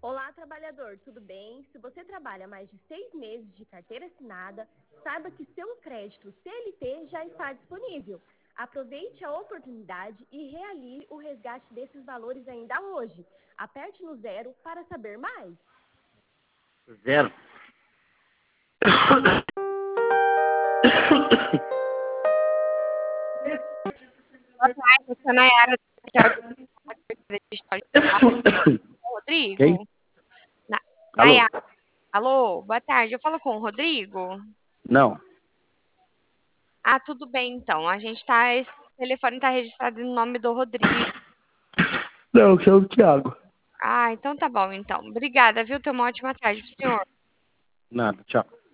Olá, trabalhador, tudo bem? Se você trabalha mais de 6 meses de carteira assinada, saiba que seu crédito CLT já está disponível. Aproveite a oportunidade e realize o resgate desses valores ainda hoje. Aperte no 0 para saber mais. 0. Boa tarde, eu sou a Nayara do História Quem? Rodrigo. Alô? Nayara. Alô, boa tarde. Eu falo com o Rodrigo? Não. Ah, tudo bem então. Esse telefone está registrado no nome do Rodrigo. Não, que é o Thiago. Ah, então tá bom então. Obrigada, viu? Tenha uma ótima tarde pro senhor. Nada, tchau.